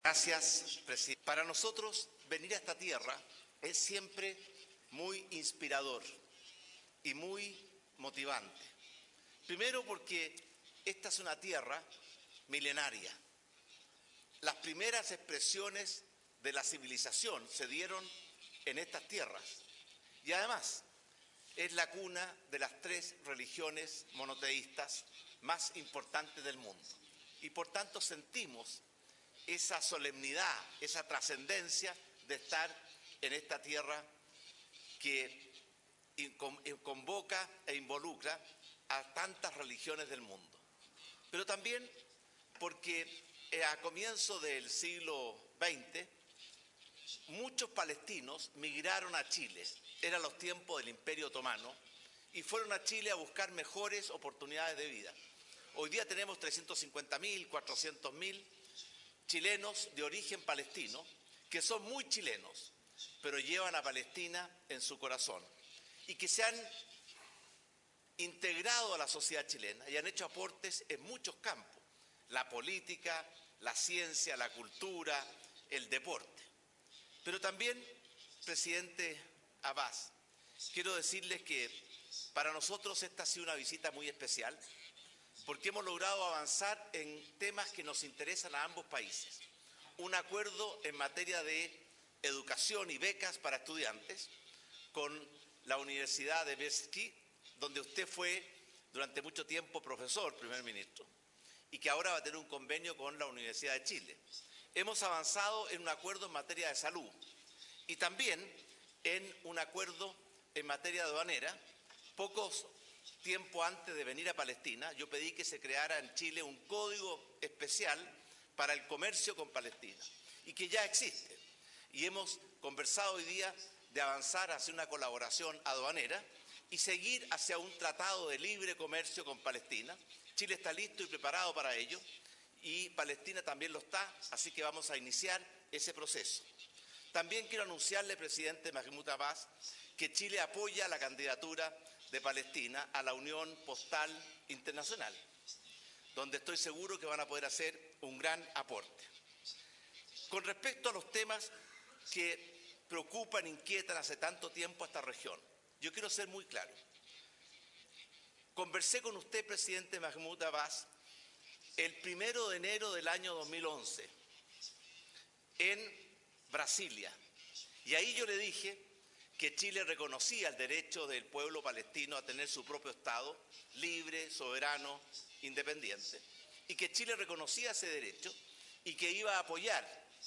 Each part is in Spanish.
Gracias, presidente. Para nosotros, venir a esta tierra es siempre muy inspirador y muy motivante. Primero porque esta es una tierra milenaria. Las primeras expresiones de la civilización se dieron en estas tierras. Y además, es la cuna de las 3 religiones monoteístas más importantes del mundo. Y por tanto sentimos esa solemnidad, esa trascendencia de estar en esta tierra que convoca e involucra a tantas religiones del mundo. Pero también porque a comienzo del siglo XX, muchos palestinos migraron a Chile. Eran los tiempos del Imperio Otomano y fueron a Chile a buscar mejores oportunidades de vida. Hoy día tenemos 350.000, 400.000 chilenos de origen palestino, que son muy chilenos, pero llevan a Palestina en su corazón y que se han integrado a la sociedad chilena y han hecho aportes en muchos campos: la política, la ciencia, la cultura, el deporte. Pero también, presidente Abbas, quiero decirles que para nosotros esta ha sido una visita muy especial, porque hemos logrado avanzar en temas que nos interesan a ambos países. Un acuerdo en materia de educación y becas para estudiantes con la Universidad de Beskid, donde usted fue durante mucho tiempo profesor, primer ministro, y que ahora va a tener un convenio con la Universidad de Chile. Hemos avanzado en un acuerdo en materia de salud y también en un acuerdo en materia aduanera. Pocos tiempo antes de venir a Palestina, yo pedí que se creara en Chile un código especial para el comercio con Palestina y que ya existe. Y hemos conversado hoy día de avanzar hacia una colaboración aduanera y seguir hacia un tratado de libre comercio con Palestina. Chile está listo y preparado para ello y Palestina también lo está, así que vamos a iniciar ese proceso. También quiero anunciarle, presidente Mahmoud Abbas, que Chile apoya la candidatura de Palestina a la Unión Postal Internacional, donde estoy seguro que van a poder hacer un gran aporte. Con respecto a los temas que preocupan, inquietan hace tanto tiempo a esta región, yo quiero ser muy claro. Conversé con usted, presidente Mahmoud Abbas, el 1 de enero del año 2011 en Brasilia, y ahí yo le dije que Chile reconocía el derecho del pueblo palestino a tener su propio Estado, libre, soberano, independiente, y que Chile reconocía ese derecho y que iba a apoyar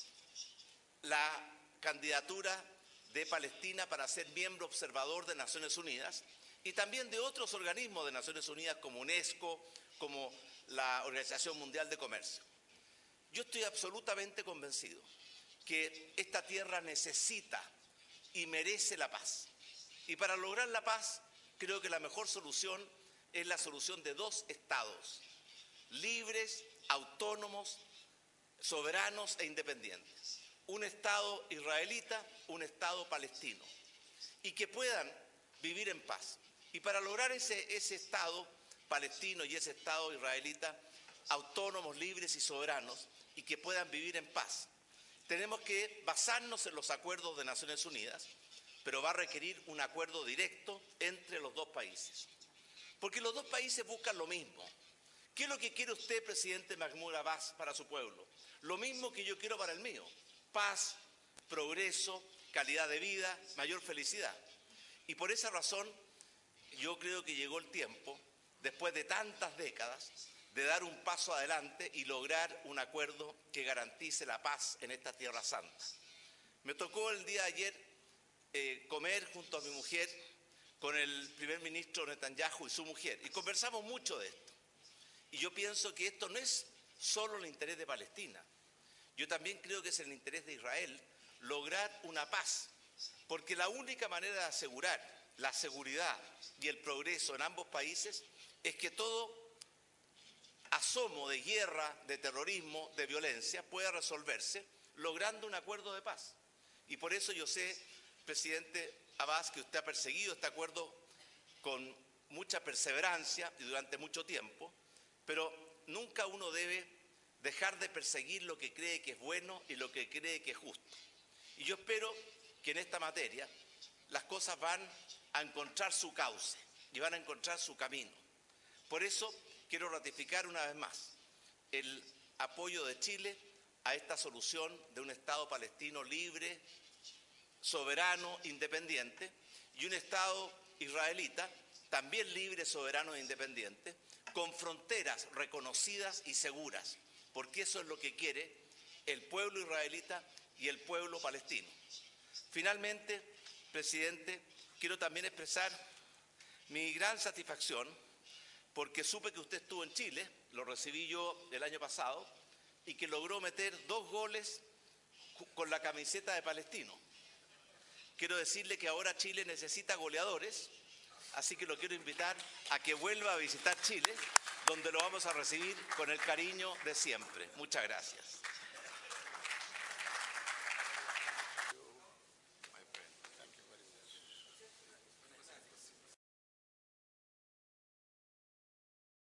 la candidatura de Palestina para ser miembro observador de Naciones Unidas y también de otros organismos de Naciones Unidas como UNESCO, como la Organización Mundial de Comercio. Yo estoy absolutamente convencido que esta tierra necesita y merece la paz. Y para lograr la paz, creo que la mejor solución es la solución de 2 estados, libres, autónomos, soberanos e independientes. Un estado israelita, un estado palestino, y que puedan vivir en paz. Y para lograr ese estado palestino y ese estado israelita, autónomos, libres y soberanos, y que puedan vivir en paz, tenemos que basarnos en los acuerdos de Naciones Unidas, pero va a requerir un acuerdo directo entre los 2 países. Porque los 2 países buscan lo mismo. ¿Qué es lo que quiere usted, presidente Mahmoud Abbas, para su pueblo? Lo mismo que yo quiero para el mío: paz, progreso, calidad de vida, mayor felicidad. Y por esa razón, yo creo que llegó el tiempo, después de tantas décadas, de dar un paso adelante y lograr un acuerdo que garantice la paz en esta Tierra Santa. Me tocó el día de ayer comer junto a mi mujer con el primer ministro Netanyahu y su mujer, y conversamos mucho de esto. Y yo pienso que esto no es solo el interés de Palestina. Yo también creo que es el interés de Israel lograr una paz, porque la única manera de asegurar la seguridad y el progreso en ambos países es que todo asomo de guerra, de terrorismo, de violencia pueda resolverse logrando un acuerdo de paz. Y por eso yo sé, presidente Abbas, que usted ha perseguido este acuerdo con mucha perseverancia y durante mucho tiempo, pero nunca uno debe dejar de perseguir lo que cree que es bueno y lo que cree que es justo. Y yo espero que en esta materia las cosas van a encontrar su cauce y van a encontrar su camino. Por eso quiero ratificar una vez más el apoyo de Chile a esta solución de un Estado palestino libre, soberano, independiente, y un Estado israelita también libre, soberano e independiente, con fronteras reconocidas y seguras, porque eso es lo que quiere el pueblo israelita y el pueblo palestino. Finalmente, presidente, quiero también expresar mi gran satisfacción porque supe que usted estuvo en Chile, lo recibí yo el año pasado, y que logró meter 2 goles con la camiseta de Palestino. Quiero decirle que ahora Chile necesita goleadores, así que lo quiero invitar a que vuelva a visitar Chile, donde lo vamos a recibir con el cariño de siempre. Muchas gracias.